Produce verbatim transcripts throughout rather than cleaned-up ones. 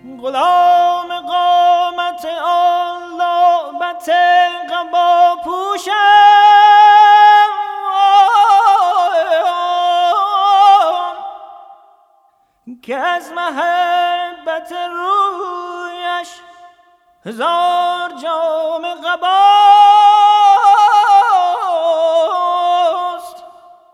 غلام قامت آن لعبت قبا پوشم که از محبت رویش هزار جام قباست.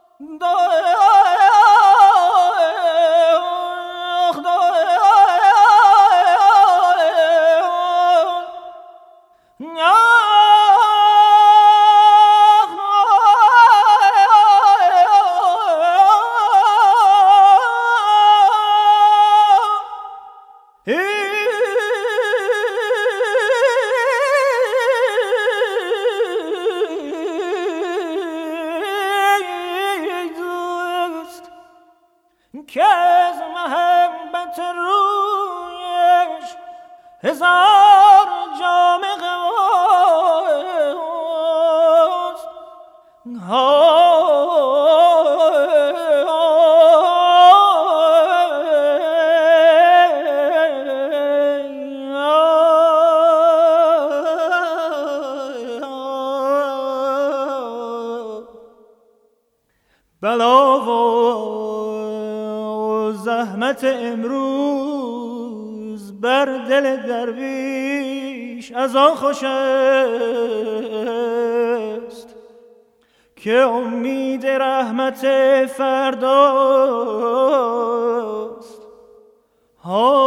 که از محبت رویش هزار جام قباست. بلا و زحمت امروز بر دل درویش از آن خوش است که امید رحمت فرداست.